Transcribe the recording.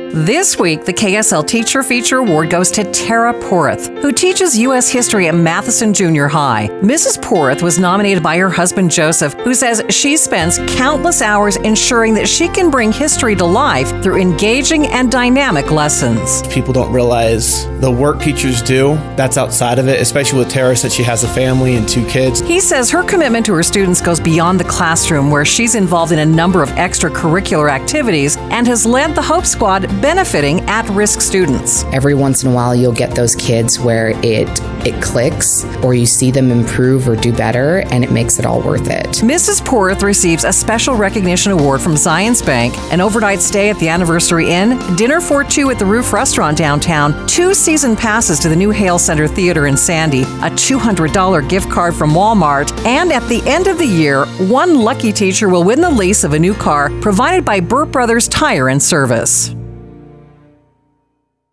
This week, the KSL Teacher Feature Award goes to Tara Porth, who teaches U.S. history at Matheson Junior High. Mrs. Porth was nominated by her husband, Joseph, who says she spends countless hours ensuring that she can bring history to life through engaging and dynamic lessons. People don't realize the work teachers do. That's outside of it, especially with Tara, since she has a family and 2 kids. He says her commitment to her students goes beyond the classroom, where she's involved in a number of extracurricular activities and has led the Hope Squad, benefiting at-risk students. Every once in a while, you'll get those kids where it clicks, or you see them improve or do better, and it makes it all worth it. Mrs. Porth receives a special recognition award from Zions Bank, an overnight stay at the Anniversary Inn, dinner for 2 at the Roof Restaurant downtown, 2 season passes to the new Hale Center Theater in Sandy, a $200 gift card from Walmart, and at the end of the year, 1 lucky teacher will win the lease of a new car provided by Burt Brothers Tire and Service.